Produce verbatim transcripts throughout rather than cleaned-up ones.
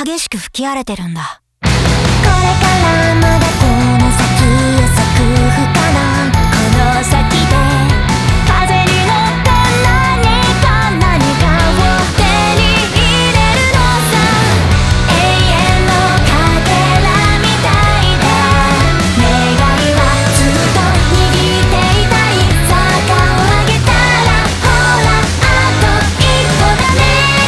激しく吹き荒れてるんだ。 これからまだこの先へ咲く不可能、この先で風に乗って何か何かを手に入れるのさ。永遠のかけらみたいだ。願いはずっと握っていたい。坂を上げたらほらあと一歩だね。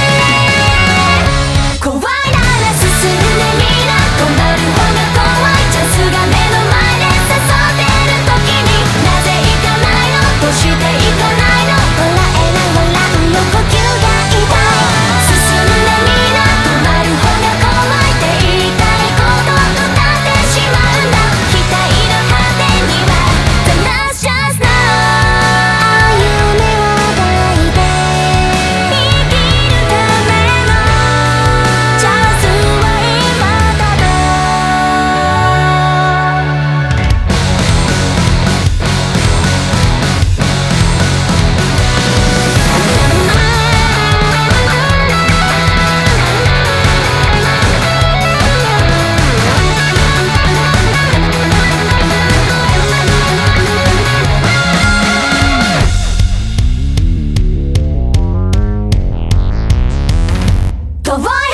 怖いなら進むねみんな、止まる方が怖い。チャンスが目の前で誘ってる時になぜ行かないの、どうして行かないの。笑えない笑うよ呼吸が痛い。進むねみんな、止まる方が怖いって言いたいこと歌ってしまうんだ。期待の果てには The last chance now。 夢を抱いて生きるためのチャンスは今だと。飛ぼう